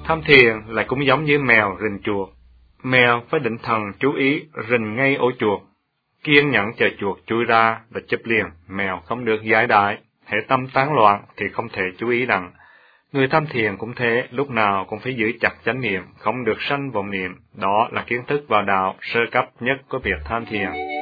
Tham thiền lại cũng giống như mèo rình chuột. Mèo phải định thần chú ý rình ngay ổ chuột, kiên nhẫn chờ chuột chui ra và chụp liền. Mèo không được giải đại, hệ tâm tán loạn thì không thể chú ý đặng. Người tham thiền cũng thế, lúc nào cũng phải giữ chặt chánh niệm, không được sanh vọng niệm. Đó là kiến thức vào đạo sơ cấp nhất của việc tham thiền.